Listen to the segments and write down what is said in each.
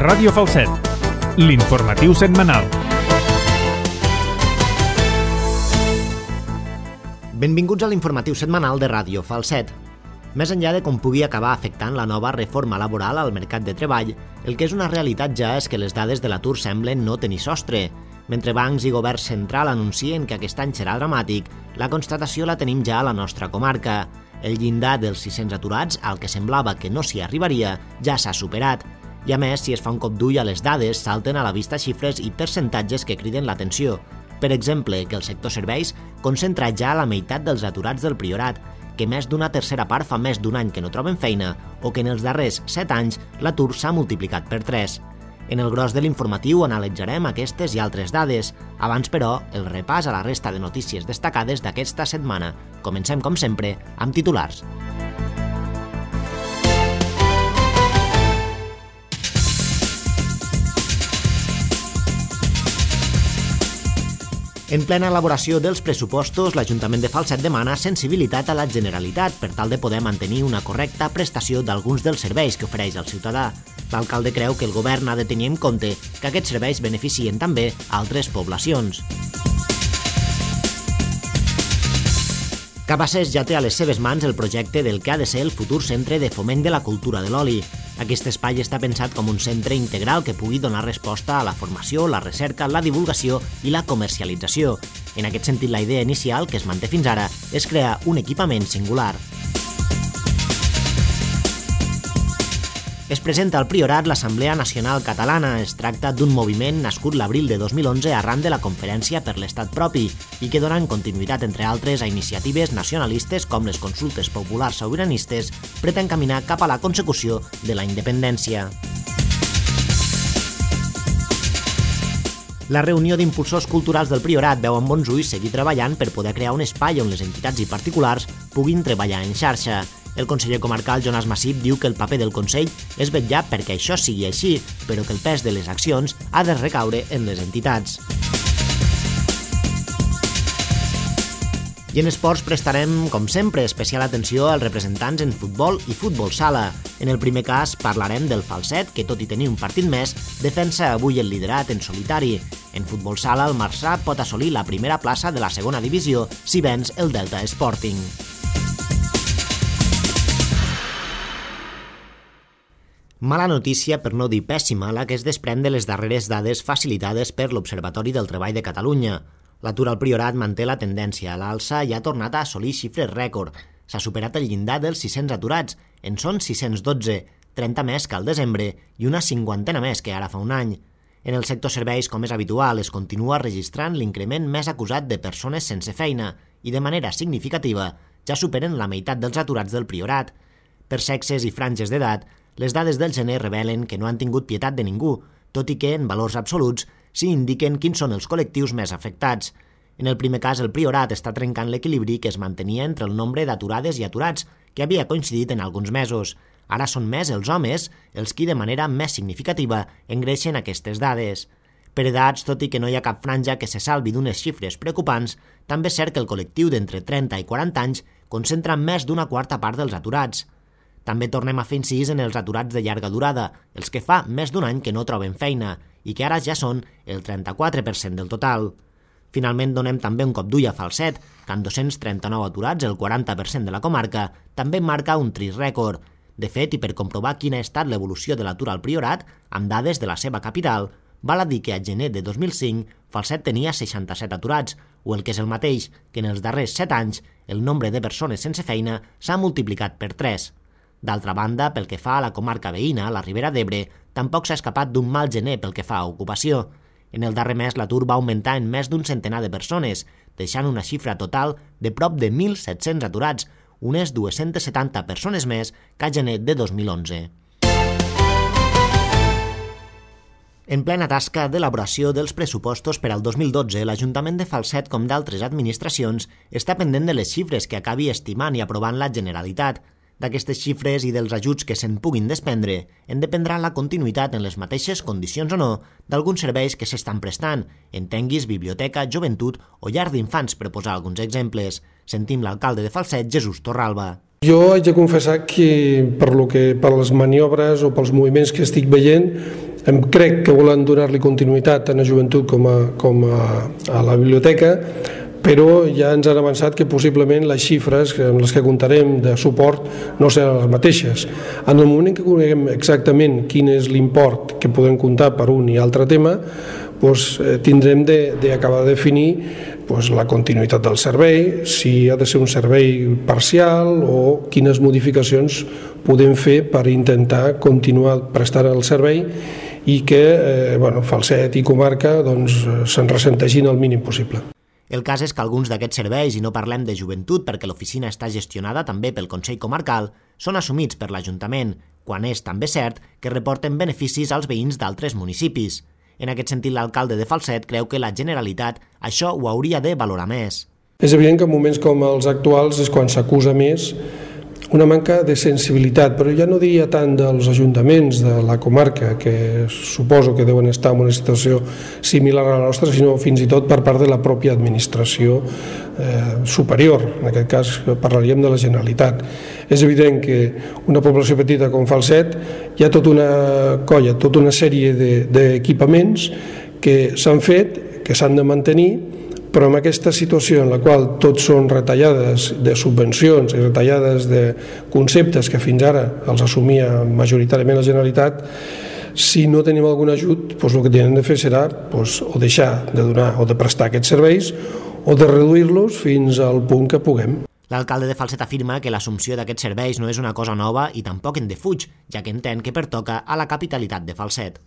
Ràdio Falset, l'informatiu setmanal. Benvinguts a l'informatiu setmanal de Ràdio Falset. Més enllà de com pugui acabar afectant la nova reforma laboral al mercat de treball, el que és una realitat ja és que les dades de l'atur semblen no tenir sostre. Mentre bancs i govern central anuncien que aquest any serà dramàtic, la constatació la tenim ja a la nostra comarca. El llindar dels 600 aturats, al que semblava que no s'hi arribaria, ja s'ha superat. I a més, si es fa un cop d'ull a les dades, salten a la vista xifres i percentatges que criden l'atenció. Per exemple, que el sector serveis concentra ja la meitat dels aturats del Priorat, que més d'una tercera part fa més d'un any que no troben feina o que en els darrers 7 anys l'atur s'ha multiplicat per 3. En el gros de l'informatiu analitzarem aquestes i altres dades. Abans, però, el repàs a la resta de notícies destacades d'aquesta setmana. Comencem, com sempre, amb titulars. En plena elaboració dels pressupostos, l'Ajuntament de Falset demana sensibilitat a la Generalitat per tal de poder mantenir una correcta prestació d'alguns dels serveis que ofereix al ciutadà. L'alcalde creu que el govern ha de tenir en compte que aquests serveis beneficien també altres poblacions. Cabassers ja té a les seves mans el projecte del que ha de ser el futur centre de foment de la cultura de l'oli. Aquest espai està pensat com un centre integral que pugui donar resposta a la formació, la recerca, la divulgació i la comercialització. En aquest sentit, la idea inicial, que es manté fins ara, és crear un equipament singular. Es presenta al Priorat l'Assemblea Nacional Catalana. Es tracta d'un moviment nascut l'abril de 2011 arran de la Conferència per l'Estat Propi i que donen continuïtat, entre altres, a iniciatives nacionalistes com les consultes populars sobiranistes, pretén caminar cap a la consecució de la independència. La reunió d'impulsors culturals del Priorat veu amb bons ulls seguir treballant per poder crear un espai on les entitats i particulars puguin treballar en xarxa. El conseller comarcal Jonas Massip diu que el paper del Consell és vetllar perquè això sigui així, però que el pes de les accions ha de recaure en les entitats. I en esports prestarem, com sempre, especial atenció als representants en futbol i futbol sala. En el primer cas parlarem del Falset, que tot i tenir un partit més, defensa avui el liderat en solitari. En futbol sala, el Marçà pot assolir la primera plaça de la segona divisió si venç el Delta Sporting. Mala notícia, per no dir pèssima, la que es desprèn de les darreres dades facilitades per l'Observatori del Treball de Catalunya. L'atur al Priorat manté la tendència a l'alça i ha tornat a assolir xifres rècord. S'ha superat el llindar dels 600 aturats, en són 612, 30 més que al desembre i una 50 més que ara fa un any. En el sector serveis, com és habitual, es continua registrant l'increment més acusat de persones sense feina i, de manera significativa, ja superen la meitat dels aturats del Priorat. Per sexes i franges d'edat, les dades del gener revelen que no han tingut pietat de ningú, tot i que, en valors absoluts, s'hi indiquen quins són els col·lectius més afectats. En el primer cas, el Priorat està trencant l'equilibri que es mantenia entre el nombre d'aturades i aturats, que havia coincidit en alguns mesos. Ara són més els homes els qui, de manera més significativa, engreixen aquestes dades. Per edats, tot i que no hi ha cap franja que se salvi d'unes xifres preocupants, també és cert que el col·lectiu d'entre 30 i 40 anys concentra més d'una quarta part dels aturats. També tornem a fer incís en els aturats de llarga durada, els que fa més d'un any que no troben feina i que ara ja són el 34% del total. Finalment, donem també un cop d'ull a Falset, que amb 239 aturats, el 40% de la comarca, també marca un trist rècord. De fet, i per comprovar quina ha estat l'evolució de l'atur al Priorat, amb dades de la seva capital, val a dir que a gener de 2005 Falset tenia 67 aturats, o el que és el mateix, que en els darrers 7 anys el nombre de persones sense feina s'ha multiplicat per 3. D'altra banda, pel que fa a la comarca veïna, la Ribera d'Ebre, tampoc s'ha escapat d'un mal gener pel que fa a ocupació. En el darrer mes l'atur va augmentar en més d'un centenar de persones, deixant una xifra total de prop de 1.700 aturats, unes 270 persones més que a gener de 2011. En plena tasca d'elaboració dels pressupostos per al 2012, l'Ajuntament de Falset, com d'altres administracions, està pendent de les xifres que acabi estimant i aprovant la Generalitat. D'aquestes xifres i dels ajuts que se'n puguin desprendre, en dependrà la continuïtat en les mateixes condicions o no d'alguns serveis que s'estan prestant, entenguis biblioteca, joventut o llar d'infants, per posar alguns exemples. Sentim l'alcalde de Falset, Jesús Torralba. Jo haig de confessar que per les maniobres o pels moviments que estic veient, Crec que volen donar-li continuïtat tant a joventut com a la biblioteca, però ja ens han avançat que possiblement les xifres amb les que comptarem de suport no seran les mateixes. En el moment en què coneguem exactament quin és l'import que podem comptar per un i altre tema, tindrem d'acabar de definir la continuïtat del servei, si ha de ser un servei parcial o quines modificacions podem fer per intentar continuar prestant el servei i que Falset i comarca se'n ressentegin el mínim possible. El cas és que alguns d'aquests serveis, i no parlem de joventut perquè l'oficina està gestionada també pel Consell Comarcal, són assumits per l'Ajuntament, quan és també cert que reporten beneficis als veïns d'altres municipis. En aquest sentit, l'alcalde de Falset creu que la Generalitat això ho hauria de valorar més. És evident que en moments com els actuals és quan s'acusa més una manca de sensibilitat, però ja no diria tant dels ajuntaments de la comarca, que suposo que deuen estar en una situació similar a la nostra, sinó fins i tot per part de la pròpia administració superior. En aquest cas parlaríem de la Generalitat. És evident que una població petita com Falset hi ha tota una colla, tota una sèrie d'equipaments que s'han fet, que s'han de mantenir, però en aquesta situació en la qual tots són retallades de subvencions i retallades de conceptes que fins ara els assumia majoritàriament la Generalitat, si no tenim algun ajut, el que tenen de fer serà o deixar de donar o de prestar aquests serveis o de reduir-los fins al punt que puguem. L'alcalde de Falset afirma que l'assumpció d'aquests serveis no és una cosa nova i tampoc en defuig, ja que entén que pertoca a la capitalitat de Falset.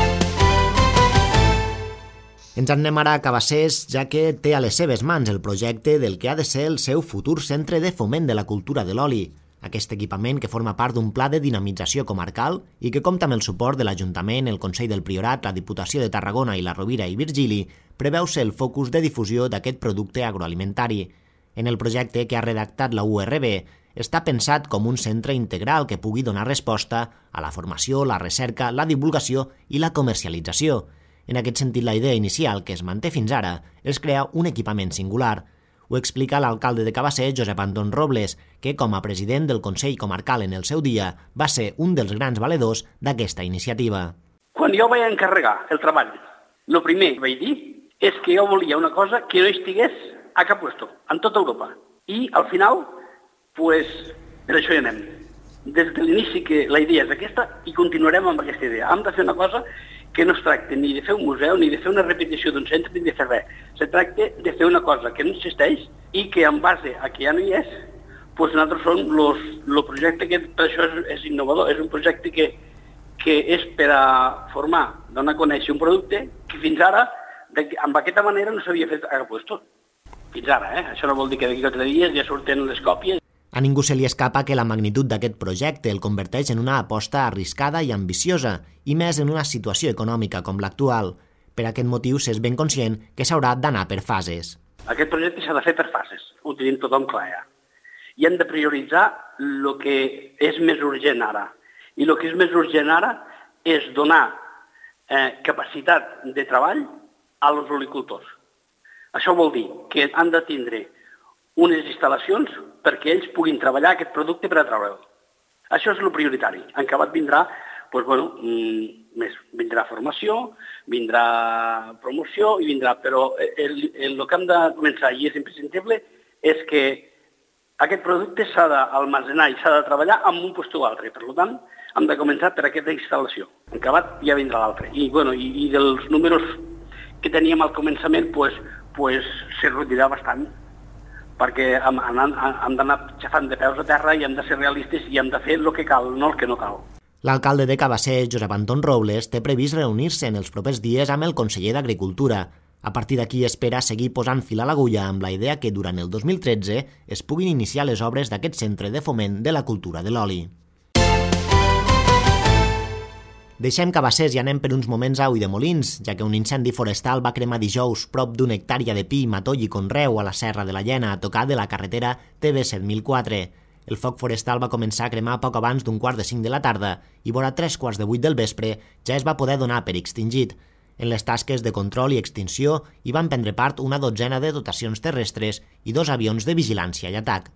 Ens en anem ara a Cabassers, ja que té a les seves mans el projecte del que ha de ser el seu futur centre de foment de la cultura de l'oli. Aquest equipament, que forma part d'un pla de dinamització comarcal i que compta amb el suport de l'Ajuntament, el Consell del Priorat, la Diputació de Tarragona i la Rovira i Virgili, preveu ser el focus de difusió d'aquest producte agroalimentari. En el projecte que ha redactat la URB, està pensat com un centre integral que pugui donar resposta a la formació, la recerca, la divulgació i la comercialització. En aquest sentit, la idea inicial, que es manté fins ara, és crear un equipament singular. Ho explica l'alcalde de Cabassers, Josep Anton Robles, que, com a president del Consell Comarcal en el seu dia, va ser un dels grans valedors d'aquesta iniciativa. Quan jo vaig encarregar el treball, el primer que vaig dir és que jo volia una cosa que no estigués a cap lloc, en tota Europa. I, al final, per això hi anem. Des de l'inici que la idea és aquesta i continuarem amb aquesta idea. Hem de fer una cosa que no es tracta ni de fer un museu, ni de fer una repetició d'un centre, ni de fer res. Se tracta de fer una cosa que no existeix i que en base a que ja no hi és, nosaltres som el projecte que per això és innovador. És un projecte que és per a formar, donar a conèixer un producte que fins ara, amb aquesta manera, no s'havia fet a cap lloc. Fins ara, Això no vol dir que d'aquí 4 dies ja surten les còpies. A ningú se li escapa que la magnitud d'aquest projecte el converteix en una aposta arriscada i ambiciosa, i més en una situació econòmica com l'actual. Per aquest motiu s'és ben conscient que s'haurà d'anar per fases. Aquest projecte s'ha de fer per fases, ho tenim tothom clar ja. I hem de prioritzar el que és més urgent ara. I el que és més urgent ara és donar capacitat de treball als olicultors. Això vol dir que han de tindre unes instal·lacions perquè ells puguin treballar aquest producte per atraure'l. Això és el prioritari. En acabat vindrà, vindrà formació, vindrà promoció i vindrà, però el que hem de començar i és imprescindible és que aquest producte s'ha d'almacenar i s'ha de treballar amb un lloc o altre. Per tant, hem de començar per aquesta instal·lació. En acabat ja vindrà l'altre. I dels números que teníem al començament, se reduirà bastant, perquè hem d'anar xafant de peus a terra i hem de ser realistes i hem de fer el que cal, no el que no cal. L'alcalde de Cabassers, Josep Anton Robles, té previst reunir-se en els propers dies amb el conseller d'Agricultura. A partir d'aquí espera seguir posant fil a l'agulla amb la idea que durant el 2013 es puguin iniciar les obres d'aquest centre de foment de la cultura de l'oli. Deixem Cabassers i anem per uns moments a Ulldemolins, ja que un incendi forestal va cremar dijous prop d'una hectàrea de pi, matoll i conreu a la Serra de la Llena, a tocar de la carretera TB7004. El foc forestal va començar a cremar poc abans d'15:45 de la tarda i vora 7:45 del vespre ja es va poder donar per extingit. En les tasques de control i extinció hi van prendre part una dotzena de dotacions terrestres i 2 avions de vigilància i atac.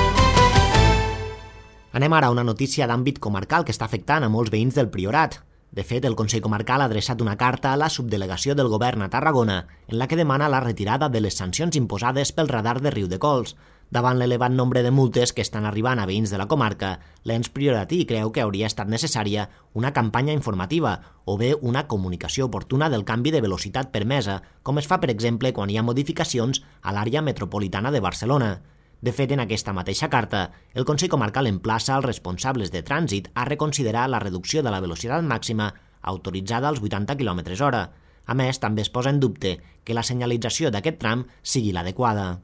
Anem ara a una notícia d'àmbit comarcal que està afectant a molts veïns del Priorat. De fet, el Consell Comarcal ha adreçat una carta a la subdelegació del govern a Tarragona en la que demana la retirada de les sancions imposades pel radar de Riudecols. Davant l'elevat nombre de multes que estan arribant a veïns de la comarca, l'ens prioratí creu que hauria estat necessària una campanya informativa o bé una comunicació oportuna del canvi de velocitat permesa, com es fa, per exemple, quan hi ha modificacions a l'àrea metropolitana de Barcelona. De fet, en aquesta mateixa carta, el Consell Comarcal emplaça als responsables de trànsit a reconsiderar la reducció de la velocitat màxima autoritzada als 80 km/h. A més, també es posa en dubte que la senyalització d'aquest tram sigui l'adequada.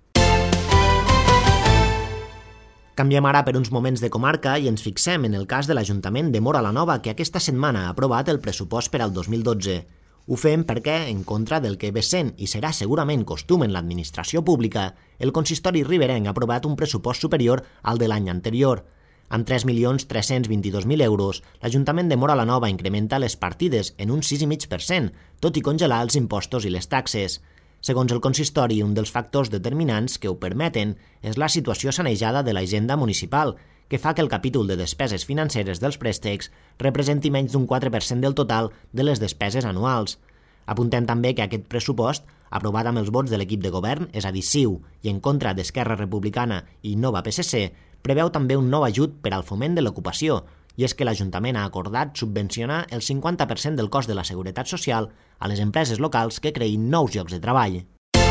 Canviem ara per uns moments de comarca i ens fixem en el cas de l'Ajuntament de Móra la Nova, que aquesta setmana ha aprovat el pressupost per al 2012. Ho fem perquè, en contra del que ve sent i serà segurament costum en l'administració pública, el consistori riberenc ha aprovat un pressupost superior al de l'any anterior. Amb 3.322.000 euros, l'Ajuntament de Móra la Nova incrementa les partides en un 6,5%, tot i congelar els impostos i les taxes. Segons el consistori, un dels factors determinants que ho permeten és la situació sanejada de la hisenda municipal, que fa que el capítol de despeses financeres dels préstecs representi menys d'un 4% del total de les despeses anuals. Apuntem també que aquest pressupost, aprovat amb els vots de l'equip de govern, és a dir, CiU, i en contra d'Esquerra Republicana i Nova PSC, preveu també un nou ajut per al foment de l'ocupació, i és que l'Ajuntament ha acordat subvencionar el 50% del cost de la Seguretat Social a les empreses locals que creïn nous llocs de treball.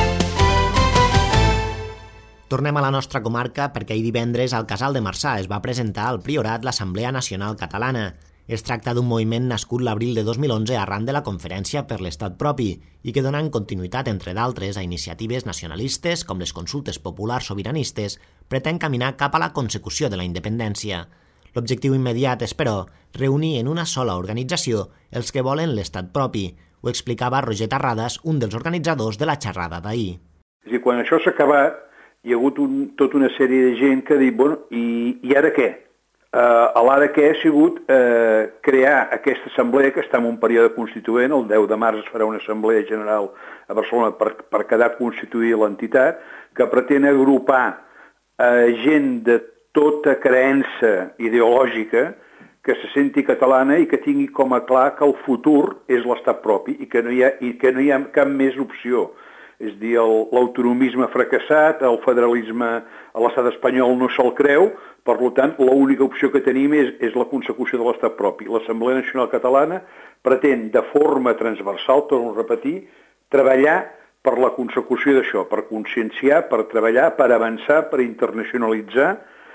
Tornem a la nostra comarca perquè ahir divendres al Casal de Marçà es va presentar al Priorat l'Assemblea Nacional Catalana. Es tracta d'un moviment nascut l'abril de 2011 arran de la Conferència per l'Estat Propi i que donant continuïtat, entre d'altres, a iniciatives nacionalistes com les consultes populars sobiranistes, pretén caminar cap a la consecució de la independència. L'objectiu immediat és, però, reunir en una sola organització els que volen l'Estat propi. Ho explicava Roger Tarradas, un dels organitzadors de la xerrada d'ahir. És a dir, quan això s'ha acabat, hi ha hagut tota una sèrie de gent que ha dit, bueno, i ara què? L'ara què ha sigut crear aquesta assemblea que està en un període constituent, el 10 de març es farà una assemblea general a Barcelona per quedar constituir l'entitat, que pretén agrupar gent de tota creença ideològica que se senti catalana i que tingui com a clar que el futur és l'estat propi i que no hi ha cap més opció. És a dir, l'autonomisme fracassat, el federalisme a l'estat espanyol no se'l creu, per tant, l'única opció que tenim és la consecució de l'estat propi. L'Assemblea Nacional Catalana pretén, de forma transversal, torno a repetir, treballar per la consecució d'això, per conscienciar, per treballar, per avançar, per internacionalitzar,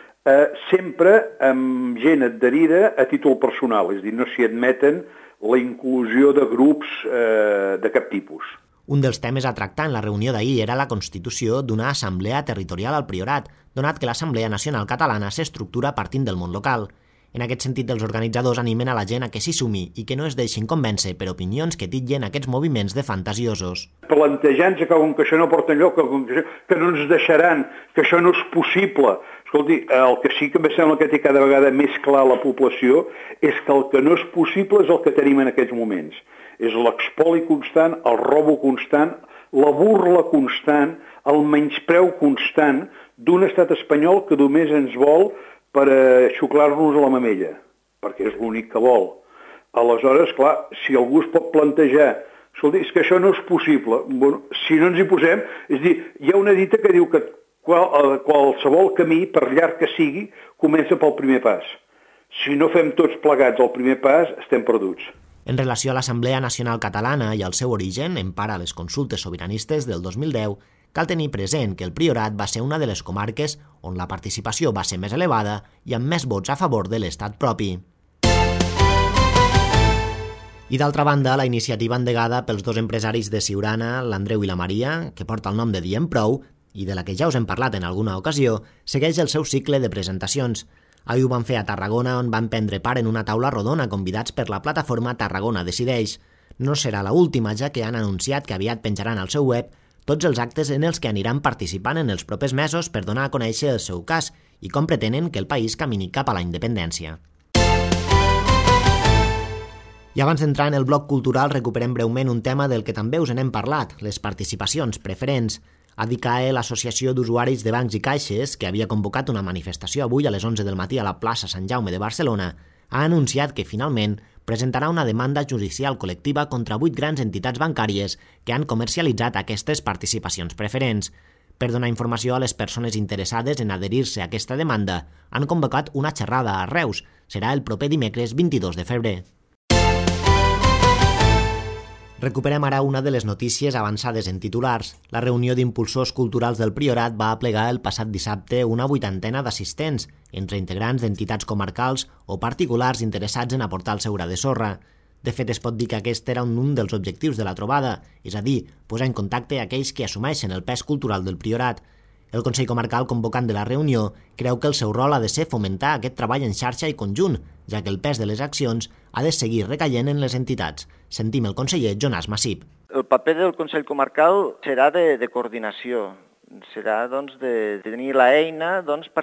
sempre amb gent adherida a títol personal, és a dir, no s'hi admeten la inclusió de grups de cap tipus. Un dels temes a tractar en la reunió d'ahir era la constitució d'una assemblea territorial al Priorat, donat que l'Assemblea Nacional Catalana s'estructura partint del món local. En aquest sentit, els organitzadors animen a la gent a que s'hi sumi i que no es deixin convèncer per opinions que titllen aquests moviments de fantasiosos. Plantejant-se que com que això no porta enlloc, que no ens deixaran, que això no és possible. Escolti, el que sí que em sembla que té cada vegada més clar la població és que el que no és possible és el que tenim en aquests moments. És l'expoli constant, el robo constant, la burla constant, el menyspreu constant d'un estat espanyol que només ens vol per xuclar-nos a la mamella, perquè és l'únic que vol. Aleshores, clar, si algú es pot plantejar, escolti, és que això no és possible, bueno, si no ens hi posem, és a dir, hi ha una dita que diu que qualsevol camí, per llarg que sigui, comença pel primer pas. Si no fem tots plegats el primer pas, estem perduts. En relació a l'Assemblea Nacional Catalana i al seu origen, en part a les consultes sobiranistes del 2010, cal tenir present que el Priorat va ser una de les comarques on la participació va ser més elevada i amb més vots a favor de l'estat propi. I d'altra banda, la iniciativa endegada pels dos empresaris de Siurana, l'Andreu i la Maria, que porta el nom de Diem Prou, i de la que ja us hem parlat en alguna ocasió, segueix el seu cicle de presentacions. Ahir ho van fer a Tarragona, on van prendre part en una taula rodona convidats per la plataforma Tarragona Decideix. No serà l'última, ja que han anunciat que aviat penjaran al seu web tots els actes en els que aniran participant en els propers mesos per donar a conèixer el seu cas i com pretenen que el país camini cap a la independència. I abans d'entrar en el bloc cultural recuperem breument un tema del que també us n'hem parlat, les participacions preferents. ADICAE, l'Associació d'Usuaris de Bancs i Caixes, que havia convocat una manifestació avui a les 11 del matí a la plaça Sant Jaume de Barcelona, ha anunciat que finalment presentarà una demanda judicial col·lectiva contra 8 grans entitats bancàries que han comercialitzat aquestes participacions preferents. Per donar informació a les persones interessades en adherir-se a aquesta demanda, han convocat una xerrada a Reus. Serà el proper dimecres 22 de febrer. Recuperem ara una de les notícies avançades en titulars. La reunió d'impulsors culturals del Priorat va aplegar el passat dissabte una 80ena d'assistents, entre integrants d'entitats comarcals o particulars interessats en aportar el seu gra de sorra. De fet, es pot dir que aquest era un dels objectius de la trobada, és a dir, posar en contacte aquells que assumeixen el pes cultural del Priorat. El Consell Comarcal convocant de la reunió creu que el seu rol ha de ser fomentar aquest treball en xarxa i conjunt, ja que el pes de les accions ha de seguir recaient en les entitats. Sentim el conseller Jonàs Massip. El paper del Consell Comarcal serà de coordinació, serà de tenir l'eina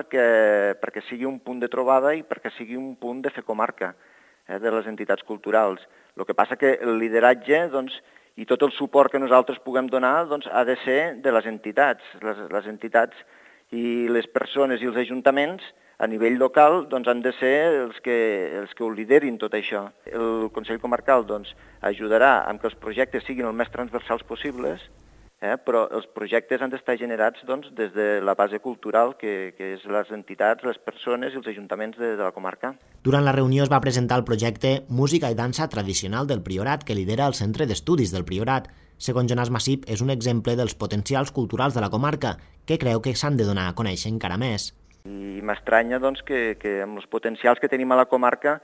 perquè sigui un punt de trobada i perquè sigui un punt de fer comarca de les entitats culturals. El que passa que el lideratge i tot el suport que nosaltres puguem donar ha de ser de les entitats. Les entitats i les persones i els ajuntaments a nivell local han de ser els que ho liderin tot això. El Consell Comarcal ajudarà a que els projectes siguin el més transversals possibles, però els projectes han d'estar generats des de la base cultural, que és les entitats, les persones i els ajuntaments de la comarca. Durant la reunió es va presentar el projecte Música i dansa tradicional del Priorat, que lidera el Centre d'Estudis del Priorat. Segons Jonàs Massip, és un exemple dels potencials culturals de la comarca, que creu que s'han de donar a conèixer encara més. I m'estranya que amb els potencials que tenim a la comarca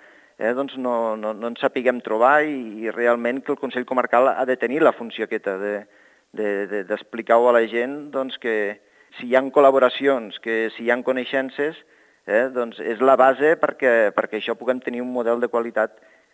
no ens sapiguem trobar i realment que el Consell Comarcal ha de tenir la funció aquesta d'explicar-ho a la gent que si hi ha col·laboracions, que si hi ha coneixences, és la base perquè això puguem tenir un model de qualitat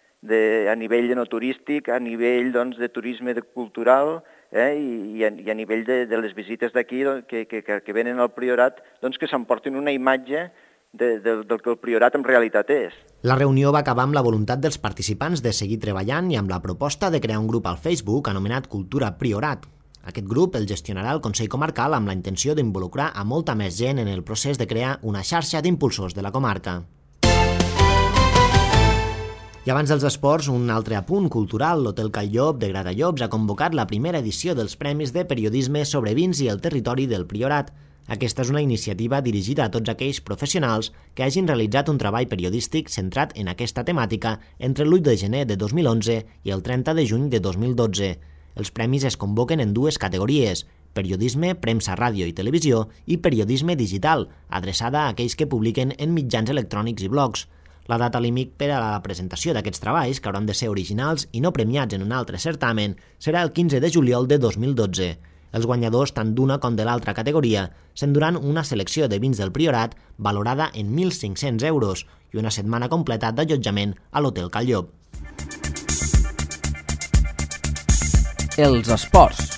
a nivell turístic, a nivell de turisme cultural i a nivell de les visites d'aquí que venen al Priorat, que s'emportin una imatge del que el Priorat en realitat és. La reunió va acabar amb la voluntat dels participants de seguir treballant i amb la proposta de crear un grup al Facebook anomenat Cultura Priorat. Aquest grup el gestionarà el Consell Comarcal amb la intenció d'involucrar a molta més gent en el procés de crear una xarxa d'impulsors de la comarca. I abans dels esports, un altre apunt cultural. L'Hotel Cal Llop de Gratallops ha convocat la primera edició dels Premis de Periodisme sobre vins i el territori del Priorat. Aquesta és una iniciativa dirigida a tots aquells professionals que hagin realitzat un treball periodístic centrat en aquesta temàtica entre l'8 de gener de 2011 i el 30 de juny de 2012. Els premis es convoquen en dues categories: periodisme, premsa, ràdio i televisió, i periodisme digital, adreçada a aquells que publiquen en mitjans electrònics i blogs. La data límit per a la presentació d'aquests treballs, que hauran de ser originals i no premiats en un altre certamen, serà el 15 de juliol de 2012. Els guanyadors, tant d'una com de l'altra categoria, s'enduran una selecció de vins del Priorat valorada en 1.500 euros i una setmana completa d'allotjament a l'Hotel Cal Llop. Els esports.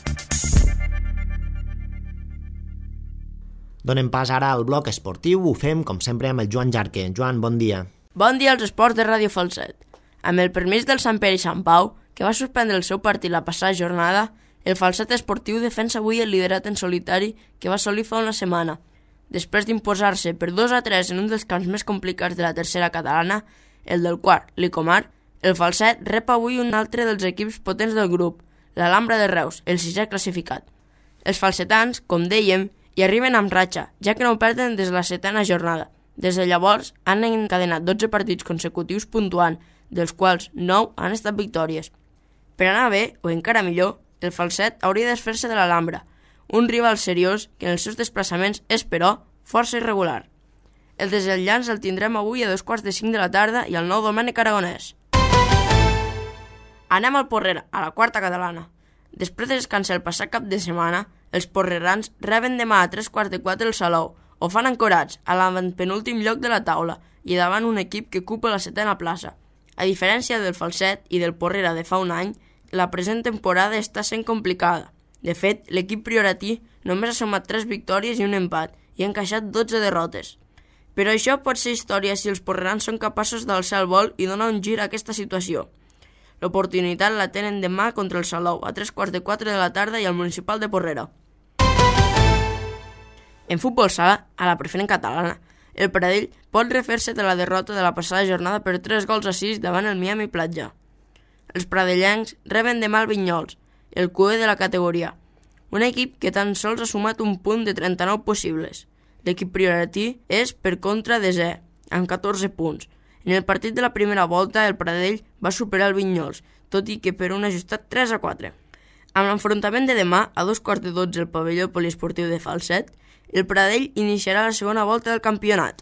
Donem pas ara al bloc esportiu. Ho fem, com sempre, amb el Joan Jarque. Joan, bon dia. Bon dia als esports de Ràdio Falset. Amb el permís del Sant Pere i Sant Pau, que va suspendre el seu partit la passada jornada, el Falset esportiu defensa avui el liderat en solitari que va assolir fa una setmana. Després d'imposar-se per 2-3 en un dels camps més complicats de la tercera catalana, el del quart, l'Icomar, el Falset rep avui un altre dels equips potents del grup, l'Alhambra de Reus, el 6è classificat. Els falsetans, com dèiem, hi arriben amb ratxa, ja que no perden des de la 7a jornada. Des de llavors han encadenat 12 partits consecutius puntuant, dels quals 9 han estat victòries. Per anar bé, o encara millor, el Falset hauria de desfer-se de l'Alhambra, un rival seriós que en els seus desplaçaments és, però, força irregular. El desenllaç el tindrem avui a 2:45 de la tarda i al Nou Domènec Aragonès. Anem al Porrera, a la quarta catalana. Després de descansar el passat cap de setmana, els porrerans reben demà a 3:15 el Salou, o fan ancorats a l'avantpenúltim lloc de la taula i davant un equip que ocupa la 7a plaça. A diferència del Falset i del Porrera de fa un any, la present temporada està sent complicada. De fet, l'equip prioratí només ha sumat 3 victòries i un empat i ha encaixat 12 derrotes. Però això pot ser història si els porrerans són capaços d'alçar el vol i donar un gir a aquesta situació. L'oportunitat la tenen demà contra el Salou a 3:15 de la tarda i al Municipal de Porrera. En futbol sala, a la preferent catalana, El Pradell pot refer-se de la derrota de la passada jornada per 3-6 davant el Miami Platja. Els pradellencs reben demà el Vinyols, el QE de la categoria, un equip que tan sols ha sumat un punt de 39 possibles. L'equip prioratí és, per contra, desè, amb 14 punts. En el partit de la primera volta, el Pradell va superar el Vinyols, tot i que per un ajustat 3-4. Amb l'enfrontament de demà, a 2:15 al pavelló poliesportiu de Falset, el Pradell iniciarà la segona volta del campionat.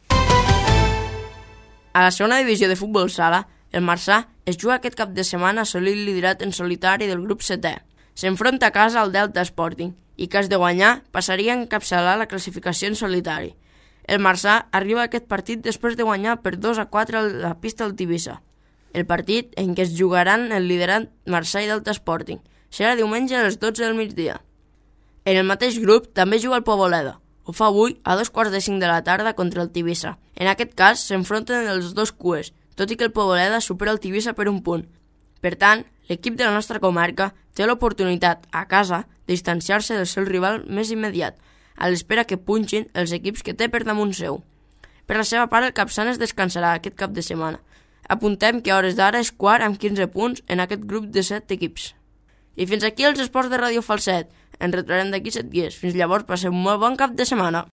A la segona divisió de futbol sala, el Marçà es juga aquest cap de setmana a assolir el liderat en solitari del grup 7è. S'enfronta a casa al Delta Sporting i, cas de guanyar, passaria a encapçalar la classificació en solitari. El Marçà arriba a aquest partit després de guanyar per 2-4 a la pista del Tivissa. El partit en què es jugaran el liderat Marçà i Delta Sporting serà diumenge a les 12 del migdia. En el mateix grup també juga el Poboleda. Ho fa avui a 2:45 de la tarda contra el Tivissa. En aquest cas s'enfronten els dos QEs, tot i que el Poboleda supera el Tivissa per un punt. Per tant, l'equip de la nostra comarca té l'oportunitat, a casa, de distanciar-se del seu rival més immediat, a l'espera que punxin els equips que té per damunt seu. Per la seva part, el Capçanes descansarà aquest cap de setmana. Apuntem que a hores d'ara és quart amb 15 punts en aquest grup de 7 equips. I fins aquí els esports de Ràdio Falset. Ens retrobem d'aquí 7 dies. Fins llavors, passeu un molt bon cap de setmana.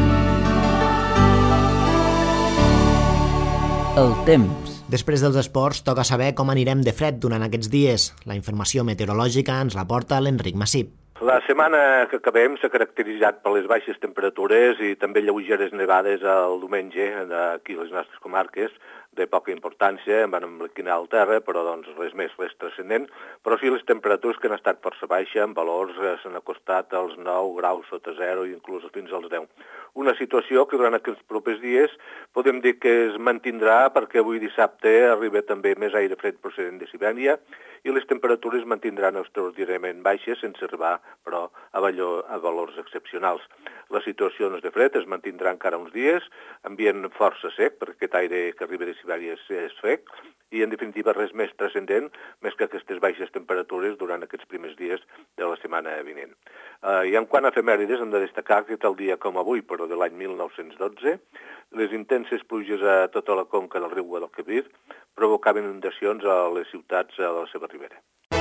El temps. Després dels esports, toca saber com anirem de fred durant aquests dies. La informació meteorològica ens la porta l'Enric Massip. La setmana que acabem s'ha caracteritzat per les baixes temperatures i també lleugeres nevades el diumenge aquí a les nostres comarques, de poca importància, van emblanquinar el terra, però doncs res més, res transcendent, però sí les temperatures que han estat força baixa, en valors s'han acostat als 9 graus sota zero i inclús fins als 10. Una situació que durant aquests propers dies podem dir que es mantindrà perquè avui dissabte arriba també més aire fred procedent de Sibèria i les temperatures mantindran extraordinàriament baixes sense arribar, però, a valors excepcionals. La situació de fred es mantindrà encara uns dies, ambient força sec, perquè aquest aire que arriba de Sibèria és sec, i en definitiva res més transcendent, més que aquestes baixes temperatures durant aquests primers dies de la setmana vinent. I en quant a efemèrides, hem de destacar que tal dia com avui, però de l'any 1912, les intenses pluges a tota la conca del riu Guadalquivir provocaven inundacions a les ciutats a la seva ribera.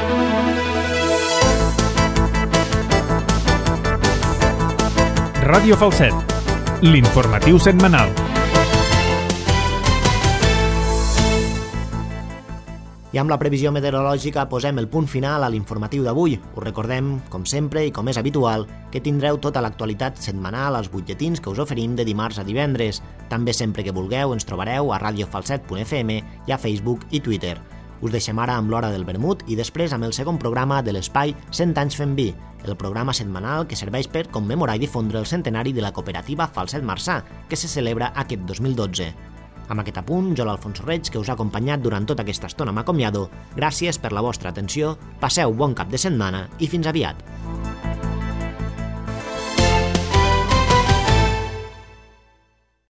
Ràdio Falset, l'informatiu setmanal. I amb la previsió meteorològica posem el punt final a l'informatiu d'avui. Us recordem, com sempre i com és habitual, que tindreu tota l'actualitat setmanal als butlletins que us oferim de dimarts a divendres. També sempre que vulgueu ens trobareu a radiofalset.fm i a Facebook i Twitter. Us deixem ara amb l'hora del vermut i després amb el segon programa de l'espai 100 anys fent vi, el programa setmanal que serveix per commemorar i difondre el centenari de la cooperativa Falset Marçà, que se celebra aquest 2012. Amb aquest apunt, jo l'Alfonso Reig, que us ha acompanyat durant tota aquesta estona, m'acomiado. Gràcies per la vostra atenció, passeu bon cap de setmana i fins aviat.